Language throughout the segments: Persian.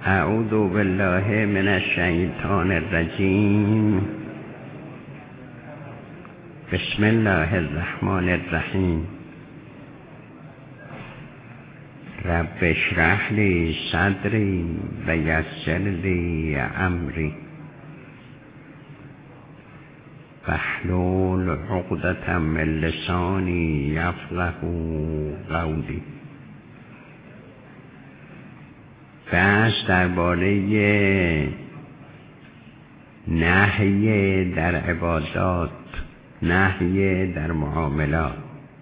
اعوذ بالله من الشیطان الرجیم. بسم الله الرحمن الرحیم. رب اشرح لی صدری و یسر لی امری واحلل عقدة من لسانی یفقهوا قولی. بحث درباره نهی در عبادات، نهی در معاملات،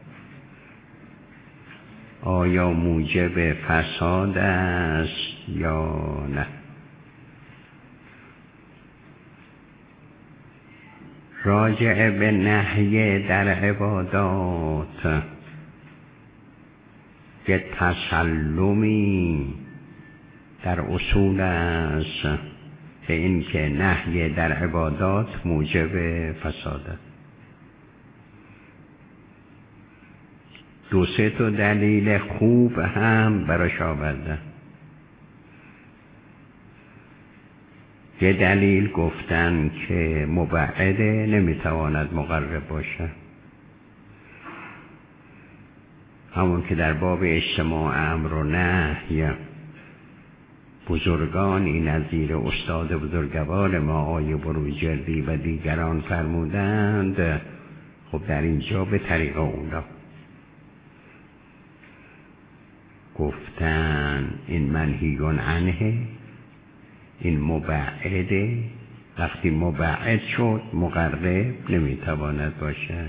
آیا موجب فساد است یا نه؟ راجع به نهی در عبادات یه تسلمی در اصول است به این که نهی در عبادات موجب فساد است. دو سه تا دلیل خوب هم براش آوردن. یه دلیل گفتن که مبعده نمیتواند مقرب باشه، همون که در باب اجتماع امر و نهی بزرگانی نظیر استاد بزرگوار ما آقای بروجردی و دیگران فرمودند. خب در اینجا به طریق اولا گفتن این منهیون عنه، این مبعده، وقتی مبعد شد مقرب نمیتواند باشه.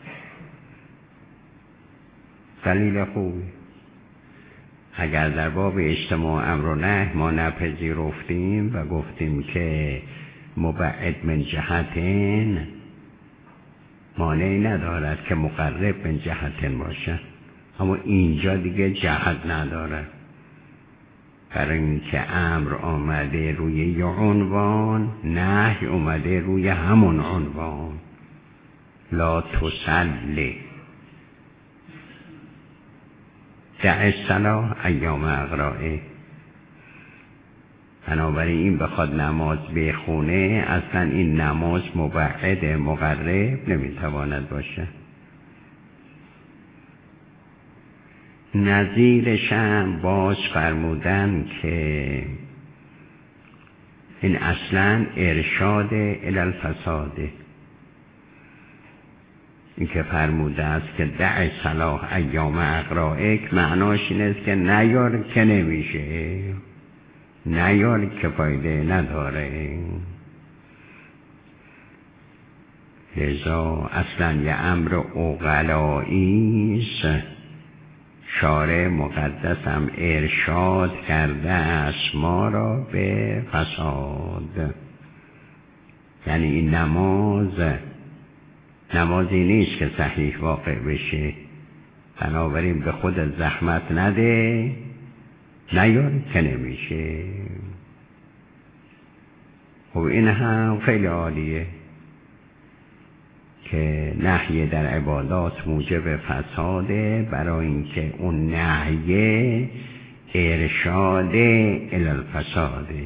دلیل خوبی. اگر در باب اجتماع امر و نهی ما نپذیرفتیم و گفتیم که مبعد من جهتین، مانعی ندارد که مقرب من جهتین باشه، اما اینجا دیگه جهت نداره، برای اینکه امر آمده روی یه عنوان، نهی آمده روی همون عنوان. لا تصلی دع الصلاة ایام اقرائه. بنابراین این بخواد نماز بخونه، اصلا این نماز مبعد مقرب نمیتواند باشه. نظیرش هم باز فرمودن که این اصلا ارشاد الی الفساده. این که فرموده است که دع صلاح ایام اقرائک، معناش این است که نیار که نمیشه، نیار که فایده نداره. لذا اصلا یه امر عقلایی است. شارع مقدس هم ارشاد کرده است ما را به فساد. یعنی این نمازی نیست که صحیح واقع بشه، بنابراین به خود زحمت نده، نیار که نمیشه. خب این هم خیلی عالیه که نهی در عبادات موجب فساده، برای اینکه اون نهی ارشاد الی الفساده.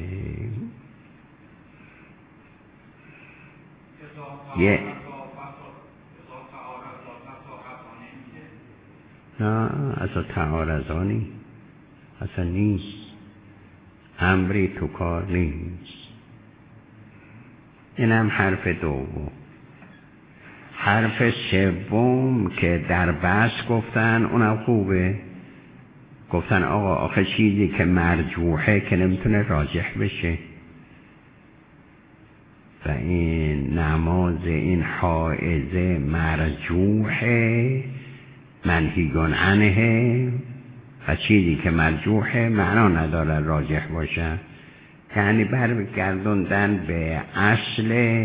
نه اصلا تعارضانی اصلا نیست، امری تو کار نیست. اینم حرف دوم. حرف سوم که در بحث گفتن اونم خوبه. گفتن آقا آخه چیزی که مرجوحه که نمیتونه راجح بشه، و این نماز این حائزه مرجوحه، منهیون عنه، و چیزی که مرجوحه معنا نداره راجح باشه. یعنی برگردوندن به اصل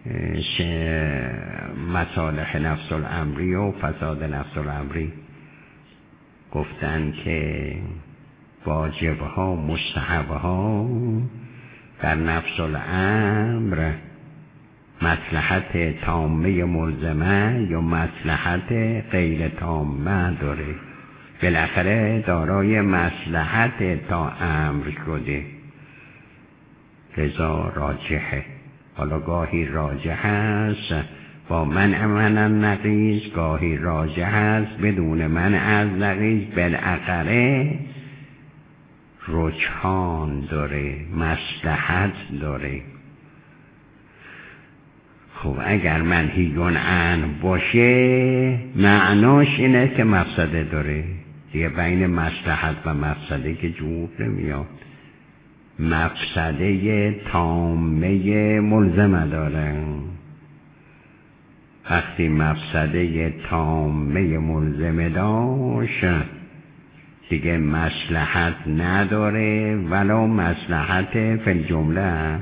مصالح نفس الامری و فساد نفس الامری. گفتن که واجبها مستحبها در نفس الامر مصلحت تامه ملزمه یا مصلحت غیر تامه داره. بالاخره دارای مصلحت تا امر شده. لذا راجحه. حالا گاهی راجح است با من نقیض، گاهی راجح است بدون من از نقیض. بالاخره رجحان داره، مصلحت داره. خب اگر منهیون عنه باشه معناش اینه که مفسده داره دیگه. بین مصلحت و مفسده که جور نمیاد. مفسده تامه ملزمه داره. وقتی مفسده تامه ملزمه داشت دیگه مصلحت نداره، ولو مصلحت فی الجمله،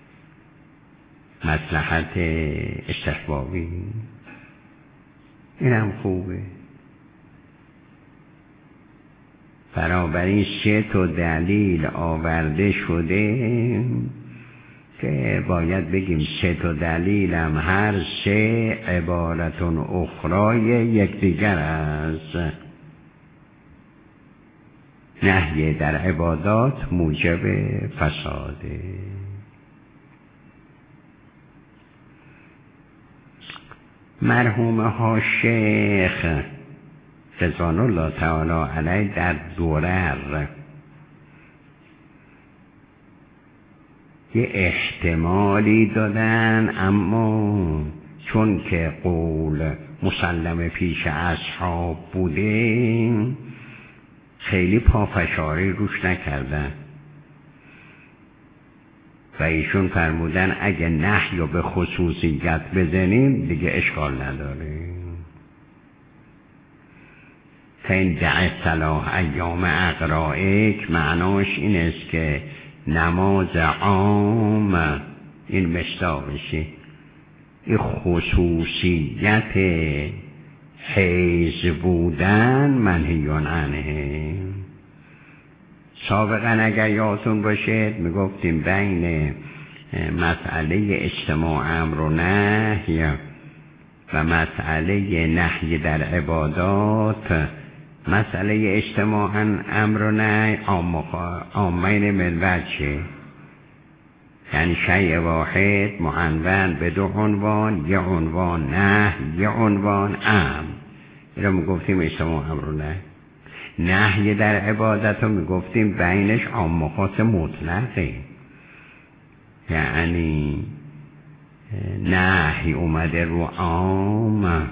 مصلحت استحبابی. اینم خوبه. بنابراین 3 دلیل آورده شده که باید بگیم 3 دلیلم هر 3 عبارت اخرای یکدیگر است. نهی در عبادات موجب فساده. مرحوم ها شیخ رضوان الله تعالی علیه در درر یه احتمالی دادن، اما چون که قول مسلم پیش اصحاب بوده خیلی پافشاری روش نکردن و ایشون فرمودن اگه نهی رو به خصوصیت بزنیم دیگه اشکال نداره. فین دع صلاح ایام اقرائک معناش این است که نماز عام این مصداقشه. این خصوصیت حیض بودن منهیون عنه. سابقا اگر یادتون باشه میگفتیم بین مسئله اجتماع امر و نهی و مسئله نهی در عبادات، مسئله اجتماع امر و نهی عامین من وجه، یعنی شیء واحد معنون به 2 عنوان، یه عنوان نهی، یه عنوان امر. این رو میگفتیم اجتماع امر و نهی. نهی در عبادت رو میگفتیم بینش عام و خاص مطلقه، یعنی نهی اومده رو عام،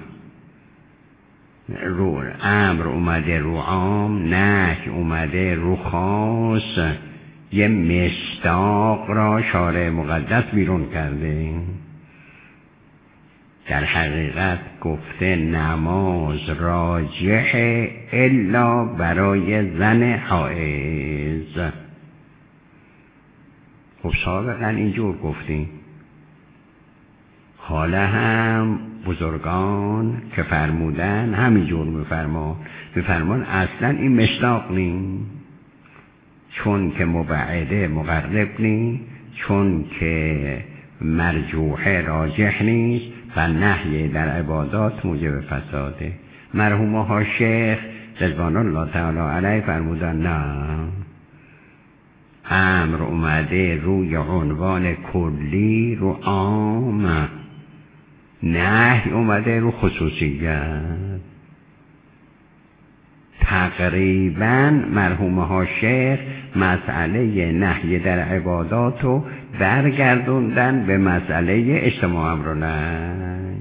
رو امر اومده رو عام، نهی اومده رو خاص. یه مصداق را شارع مقدس بیرون کرده. در حقیقت گفته نماز راجح الا برای زن حائض. خب سابقا اینجور گفتیم. حالا هم بزرگان که فرمودن همینجور میفرمان اصلا این مصداق نی، چون که مبعده مقرب نی، چون که مرجوحه راجح نیست و نهی در عبادات موجب فساده. مرحوم ها شیخ رضوان الله تعالی علیه فرمودن نه، امر اومده روی عنوان کلی رو عام، نهی اومده رو خصوصیت. تقریبا مرحوم ها شیخ مسئله نهی در عبادات رو برگردوندن به مسئله اجتماع امر و نهی.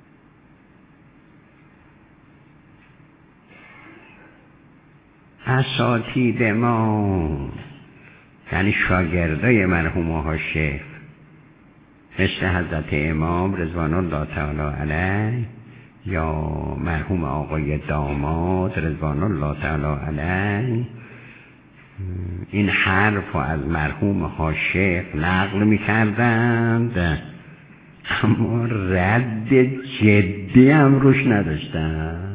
اساتید ما یعنی شاگردای مرحوم ها شیخ مثل حضرت امام رضوان الله تعالی علیه یا مرحوم آقای داماد رضوان الله تعالی علیه این حرف از مرحوم ها شیخ نقل میکردند، اما رد جدی هم روش نداشتن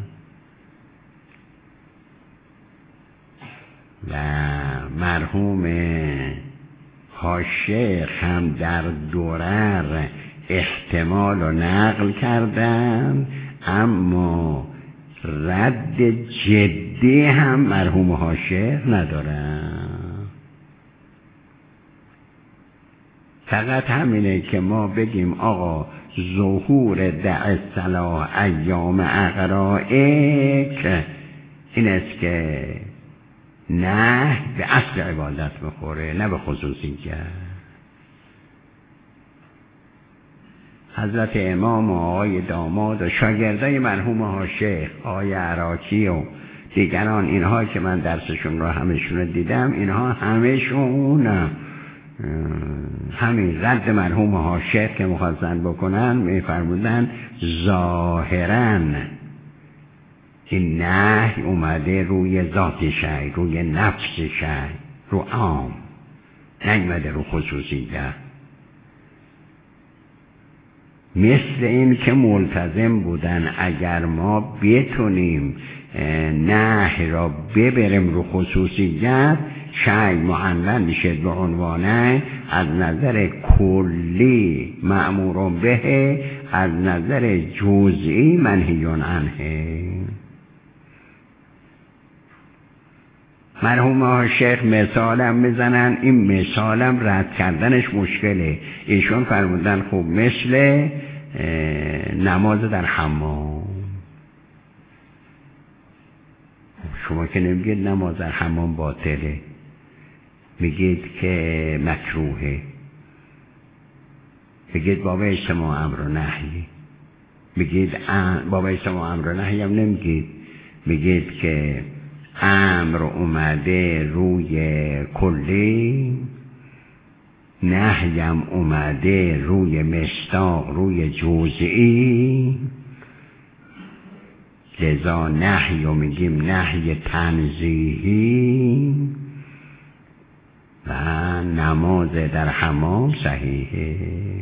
و مرحوم ها شیخ هم در درر احتمال رو نقل کردن، اما رد جدی هم مرحوم ها شیخ ندارن. فقط همینه که ما بگیم آقا ظهور دع صلاح ایام اقرائک این است که نه به اصل عبادت بخوره، نه به خصوصیت. حضرت امام و آقای داماد و شاگردای مرحوم ها شیخ آقای عراقی و دیگران، اینها که من درسشون رو همشون رو دیدم، اینها همشون همین رد مرحوم ها شیخ که مخواستن بکنن میفرمودن ظاهراً این نهی اومده روی ذات شیء، روی نفس شیء، رو عام، نیومده رو خصوصیت. مثل این که ملتزم بودن اگر ما بتونیم نهی را ببریم رو خصوصیت، شیء معنون میشه به عنوانه از نظر کلی مأمور به، از نظر جزئی منهی عنه. مرحوم ها شیخ مثالم میزنن، این مثالم رد کردنش مشکله. ایشون فرمودن خب مثل نماز در حمام. شما که نمیگید نماز در حمام باطله، میگید که مکروهه، میگید باب اجتماع امر و نهی، میگید باب اجتماع امر و نهی هم نمیگید، میگید که امر اومده روی کلی، نهیم اومده روی مصداق، روی جزئی، لذا نهی رو میگیم نهی تنزیهی و نماز در حمام صحیحه.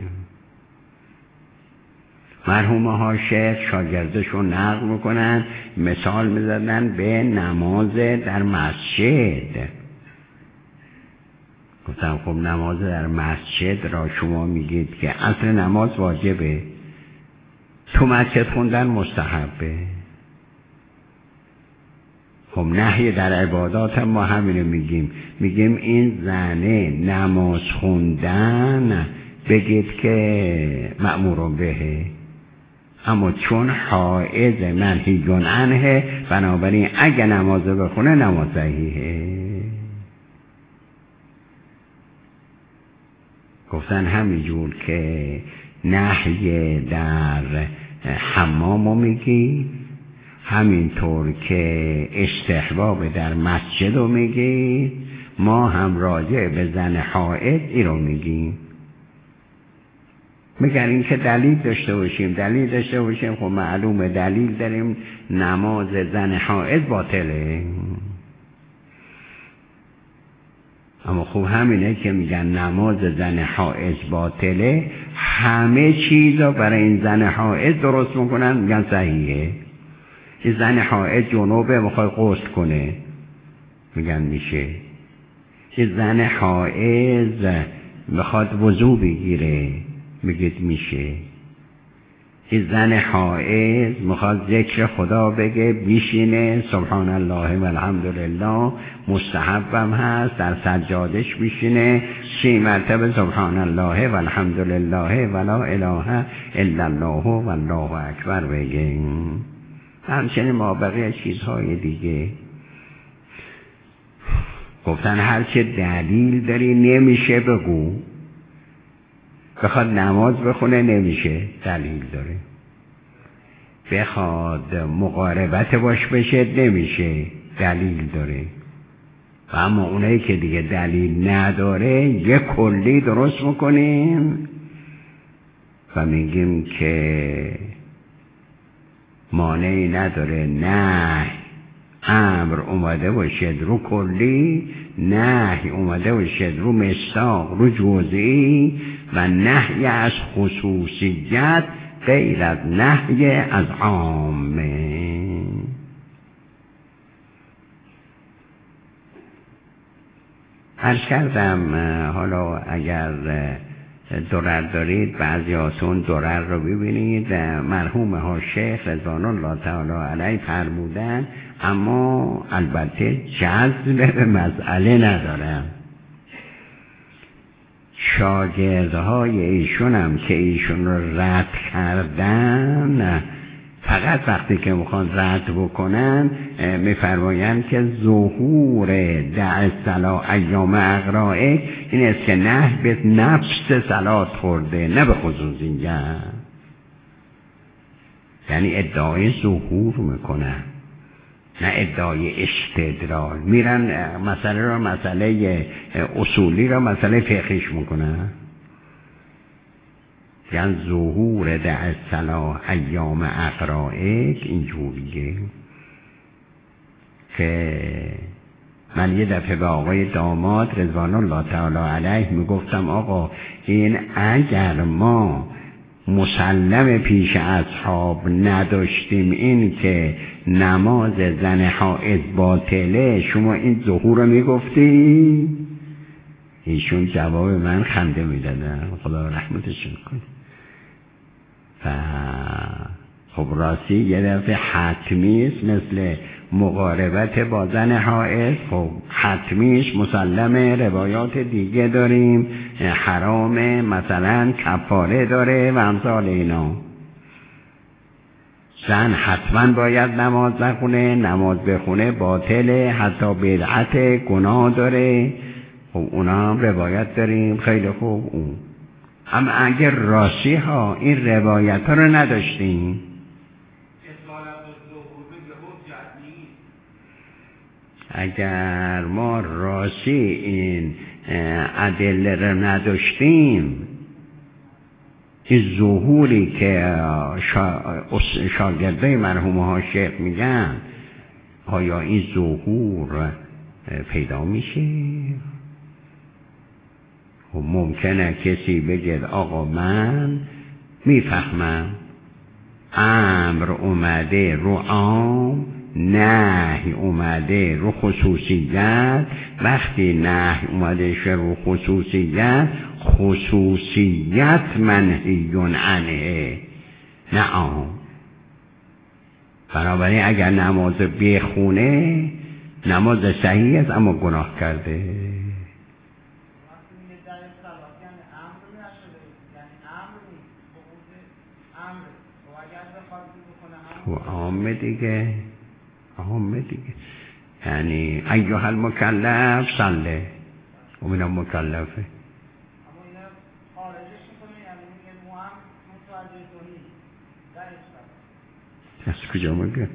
مرحوم ها شیخ شاگردشون نقل میکنن، مثال میزدن به نماز در مسجد. گفتم خب نماز در مسجد را شما میگید که اصل نماز واجبه، تو مسجد خوندن مستحبه. خب نهی در عبادات ما همینو میگیم، میگیم این زنه نماز خوندن بگید که مأمور بهه، اما چون حائض منهی عنه، بنابراین اگه نماز بخونه نماز صحیحه. گفتن همینجور که نهی در حمامو میگی، همینطور که استحباب در مسجد رو میگی، ما هم راجع به زن حائض ای رو میگیم. مگر این که دلیل داشته باشیم، خب معلومه دلیل داریم نماز زن حائض باطله. اما خب همینه که میگن نماز زن حائض باطله، همه چیزا برای این زن حائض درست میکنن، میگن صحیحه. این زن حائض جنوبه میخواد غسل کنه، میگن میشه. این زن حائض میخواد وضو بگیره، میگید میشه. این زن حائض میخواد ذکر خدا بگه، بیشینه سبحان الله و الحمدلله، مستحبم هست، در سجادش بیشینه 30 مرتبه سبحان الله و الحمدلله و لا اله الا الله و الله اکبر بگه. همچنین ما بقیه چیزهای دیگه. گفتن هرچه دلیل داری نمیشه بگو. بخواد نماز بخونه نمیشه، دلیل داره. بخواد مقاربت باش بشه نمیشه، دلیل داره. و اما اونایی که دیگه دلیل نداره یه کلی درست میکنیم و میگیم که مانعی نداره نه امر اومده باشد رو کلی، نهی اومده باشد رو مصداق، رو جزئی، و نهی از خصوصیت غیر از نهی از عامه. عرض کردم حالا اگر درر دارید بعضی هاتون درر رو ببینید. مرحوم ها شیخ رضوان الله تعالی علیه فرمودن، اما البته جذب به مسئله ندارم. شاگردهای ایشون هم که ایشون رو رد کردن، فقط وقتی که میخوان رد بکنن میفرمایند که ظهور دع الصلاة ایام اغرائک این است که نه به نفس صلات خورده نه به خصوصیت، یعنی ادعای ظهور میکنن نه ادعای استدلال. میرن مسئله را مسئله اصولی را مسئله فقهیش میکنن، یعنی ظهور دع الصلاة ایام اغرائک اینجوریه. که من یه دفعه به آقای داماد رضوان الله تعالی علیه میگفتم آقا این اگر ما مسلم پیش اصحاب نداشتیم این که نماز زن حائض باطله، شما این ظهور رو میگفتی؟ ایشون جواب من خنده میدادن، خدا رحمتشون کنه. خب راستی یه دفعه حتمیست مثل مقاربت با زن حائض، خب حتمیش مسلمه. روایات دیگه داریم حرامه، مثلا کفاره داره و امثال اینا. زن حتما باید نماز نخونه، نماز بخونه باطله، حتی بدعت، گناه داره. خب اونا هم روایت داریم. خیلی خوب. اون اما اگر راستی ها این روایت ها رو نداشتیم، اگر ما راستی این ادله رو نداشتیم، این ظهوری که شاگرده مرحومه ها شیخ میگن آیا این ظهور پیدا میشه؟ خب ممکنه کسی بگه آقا من میفهمم امر اومده رو عام، نهی اومده رو خصوصیت. وقتی نهی اومده رو خصوصیت، خصوصیت منهی عنه نه عام. بنابراین اگر نماز بخونه نماز صحیح است اما گناه کرده. و عامه دیگه، عامه دیگه، یعنی ایها المکلف صله و من مکلفه. از کجا میگه؟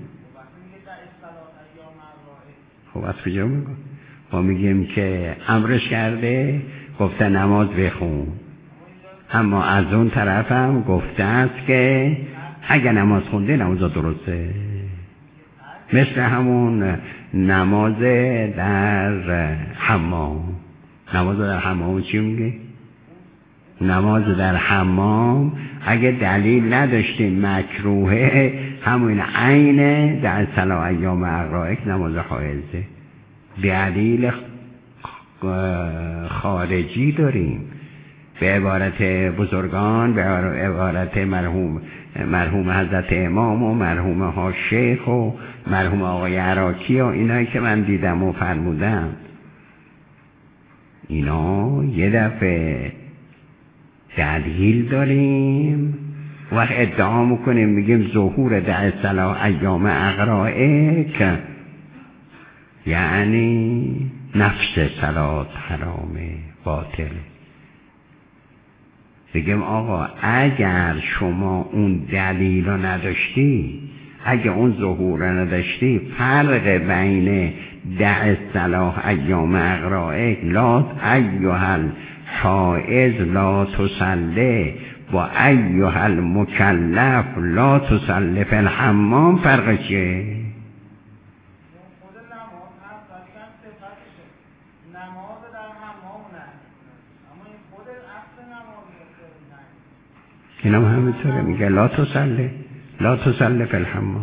خب از کجا میگه؟ ما میگیم که امرش کرده گفته نماز بخون، اما از اون طرف هم گفته است که اگر نماز خونده نماز درسته. مثل همون نماز در حمام. نماز در حمام چی میگه؟ نماز در حمام اگه دلیل نداشتیم مکروهه، همون عین در الصلاة ایام اغرائک نماز حائضه. دلیل خارجی داریم به عبارت بزرگان، به عبارت مرحوم حضرت امام و مرحوم ها شیخ و مرحوم آقای عراقی و اینایی که من دیدم و فرمودم. اینا یه دفعه دلیل داریم و ادعا میکنیم میگیم ظهور دع الصلاة ایام اغرائک یعنی نفس صلات حرامه، باطل. بگیم آقا اگر شما اون دلیل رو نداشتی، اگه اون ظهور رو نداشتی، فرق بین دع الصلاة ایام اغرائک لا ایها الحائض لا تصلی با ایها المکلف لا تصلی فی الحمام فرق چیه؟ این هم همینطوره میگه لا تصلی فی الحمام.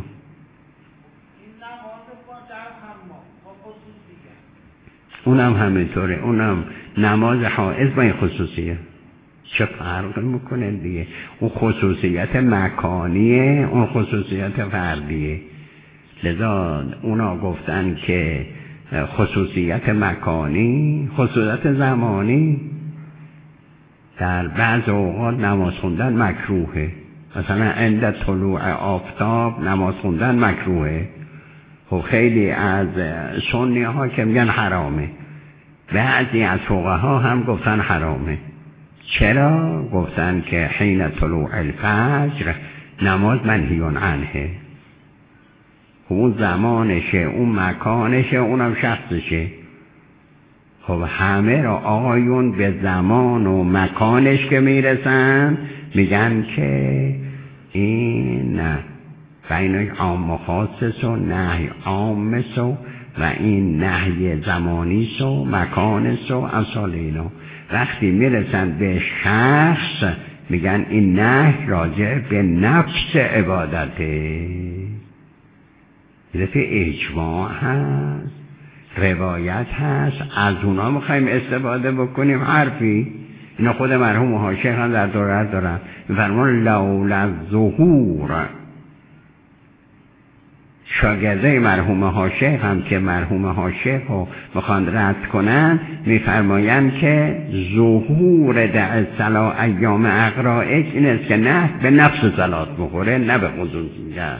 اونم همینطوره، اونم نماز حائض با این خصوصیه. چه فرق میکنه دیگه؟ اون خصوصیت مکانیه، اون خصوصیت فردیه. لذا اونا گفتن که خصوصیت مکانی، خصوصیت زمانی. در بعض اوقات نماز خوندن مکروهه، مثلا عند طلوع آفتاب نماز خوندن مکروهه. خب خیلی از سنی ها که میگن حرامه، بعضی از فقها هم گفتن حرامه. چرا؟ گفتن که حین طلوع الفجر نماز منهی عنه. اون زمانشه، اون مکانشه، اونم شخصشه. خب همه را آقایون به زمان و مکانش که میرسن میگن که این بین عام و خاص و نهی عام و این نهی زمانی و مکان و امثال اینا. وقتی میرسن به شخص میگن این نهی راجع به نفس عبادته. دفعه اجماع هست، روایت هست، از اونا میخوایم استفاده بکنیم حرفی. اینا خود مرحوم حاشیه هم در دورت دارن، میفرمان لولا ظهور. شاگرده مرحوم حاشیه هم که مرحوم حاشیه رو میخوان رد کنن میفرمایند که ظهور در صلاح ایام اقرائک این است که نه به نفس صلات بخوره، نه به خصوصیت.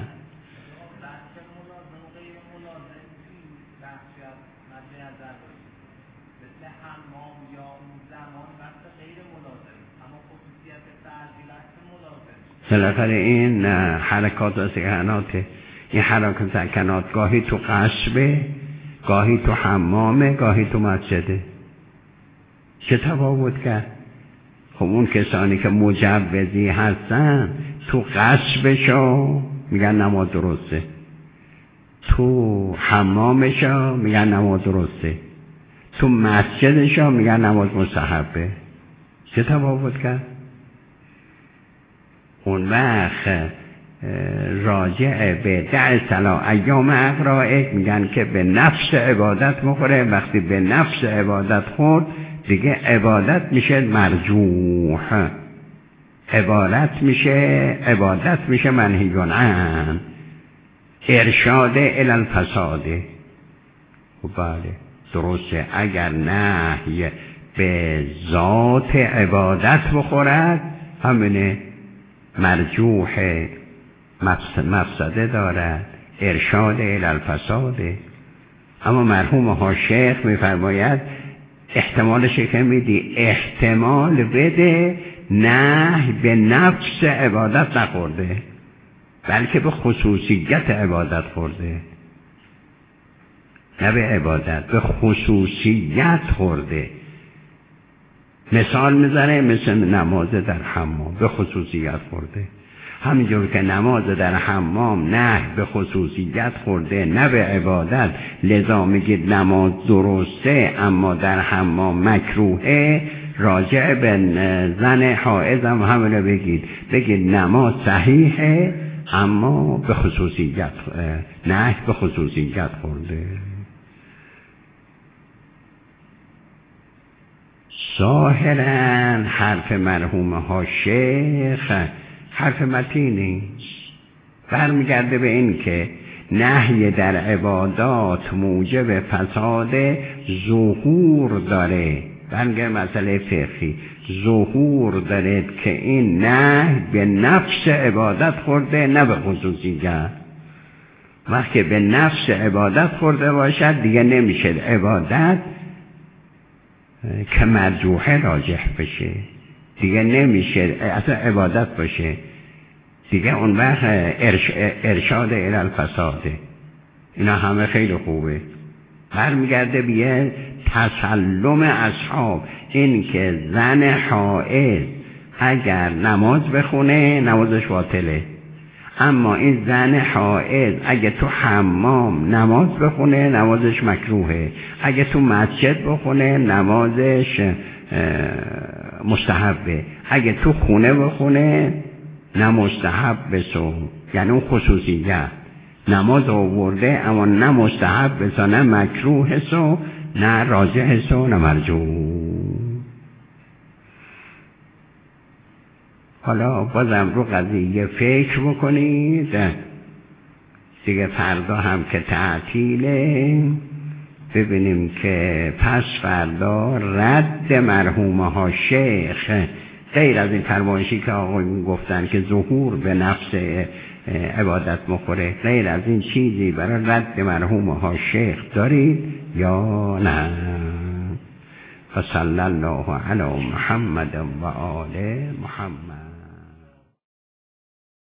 بالاخره این حرکات و سکناته. این حرکات و سکنات گاهی تو قصبه، گاهی تو حمامه، گاهی تو مسجده. چه تفاوت کرد؟ خب اون کسانی که مجوزی هستن تو قصبشو میگن نماز درسته، تو حمامشو میگن نماز درسته، تو مسجدشو میگن نماز مستحبه. چه تفاوت کرد؟ اون وقت راجع به در صلاح ایام اقرائک میگن که به نفس عبادت مخوره. وقتی به نفس عبادت خورد دیگه عبادت میشه مرجوح، عبادت میشه منهی عنه، ارشاد الی الفساد. خب بله درسته، اگر نهی به ذات عبادت بخورد همینه، مرجوح مفسده دارد، ارشاد الی الفساد. اما مرحوم حاشیه میفرماید احتمالش که میدی احتمال بده نه به نفس عبادت نخورده بلکه به خصوصیت عبادت خورده، نه به عبادت، به خصوصیت خورده. مثال میزنه مثل نماز در حمام به خصوصیت خورده. همینجور که نماز در حمام نه به خصوصیت خورده نه به عبادت، لذا میگید نماز درسته اما در حمام مکروهه. راجع به زن حائض هم همینو بگید نماز صحیحه اما به خصوصیت نه به خصوصیت خورده. ظاهرا حرف مرحوم حاشیه حرف متینی برمیگرده به این که نهی در عبادات موجب فساد ظهور داره. برمیگرده مسئله فقهی ظهور داره که این نهی به نفس عبادت خورده نه به خصوصیت. وقتی به نفس عبادت خورده باشد دیگه نمیشه عبادت که مرجوحه راجح بشه، دیگه نمیشه اصلا عبادت باشه، دیگه اون وقت ارشاد الی الفساده. اینا همه خیلی خوبه. برمیگرده بیه تسلم اصحاب، این که زن حائض اگر نماز بخونه نمازش باطله، اما این زن حائض اگه تو حمام نماز بخونه نمازش مکروهه، اگه تو مسجد بخونه نمازش مستحبه، اگه تو خونه بخونه نه مستحب بسو. یعنی اون خصوصیت نماز آورده اما نه مستحب بسو نه مکروه سو نه راجح سو نه مرجوح. حالا بازم رو قضیه فکر بکنید دیگه. فردا هم که تعطیله ببینیم که پس فردا رد مرحومه ها شیخ، غیر از این فرمایشی که آقایون گفتن که ظهور به نفس عبادت مخوره، غیر از این چیزی برای رد مرحومه ها شیخ دارید یا نه؟ فصلی الله علی محمد و آل محمد.